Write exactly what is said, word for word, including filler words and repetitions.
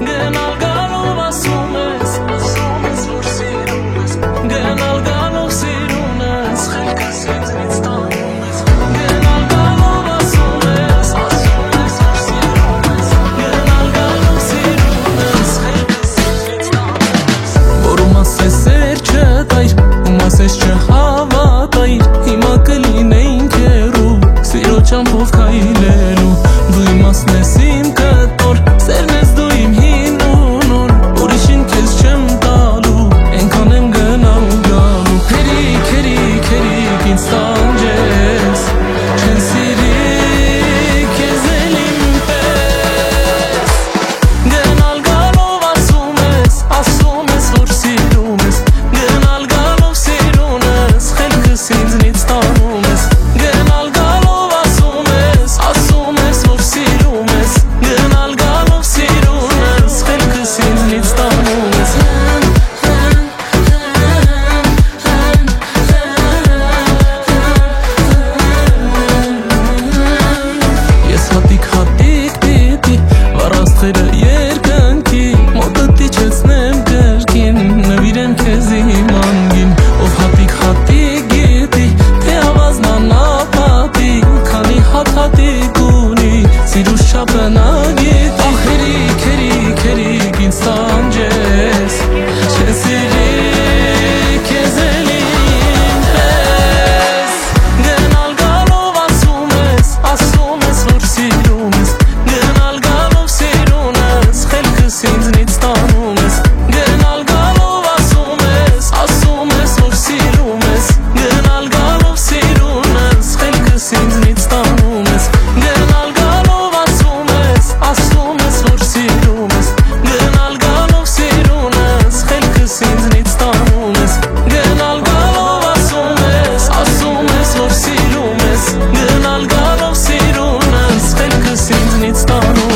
Գնալ գալով ասում ես, ասում ես որ սիրում ես, գնալ գալով սիրուն ես, խելքս ինձնից տանում ես, գնալ գալով ասում ես, ասում ես որ սիրում ես, գնալ գալով սիրուն ես, խելքս ինձնից տանում ես, որում ասես էր չտայր, ում ասես չհավատայր, հիմա կլինեինք հեռու, սիրո ճամփով քայլելու, դու իմասն ես իմ կտոր, սերն ես դու իմ հին ու նոր, ուրիշին քեզ չեմ տալու, ենքան եմ գնալ ու գալու, հերիք, հերիք, հերիք ինձ տանջես, չեն սիրի քեզ էլ իմ պես, գնալ գալով ասում ես, ասում ես որ սիրում ես, գնալ գալով սիրուն ես, խելքս ինձնից տանում ես, գնալ գալով ասում ես, ասում ես որ սիրում ես, գնալ գալով սիրուն ես, խելքս ինձնից տանում ես, ես հատիկ հատիկ պիտի վառաստղերը երկնքի մոտդ իջեցնեմ կրկին նվիրեմ քեզ իմ անգին ով հատիկ հատիկ գիտի թե ավազնան ապատիկ քանի հատ հատիկ ունի սիրուս չափը նա գիտի ախ հերիք հերիք հերիք ինձ տանջես չեն սիրի քեզ էլ իմ պես գնալ գալով ասում ես ասում ես որ սիրում ես գնալ գալով սիրուն ես խելքս ինձնից տանում ես գնալ գալով ասում ես ասում ես որ սիրում ես գնալ գալով սիրուն ես խելքս ինձնից տանում ես գնալ գալով ասում ես ասում ես որ սիրում ես գնալ գալով սիրուն ես խելքս ինձնից տանում ես գնալ գալով ասում ես ասում ես որ սիրում ես գնալ գալով սիրուն ես խելքս ինձնից տանում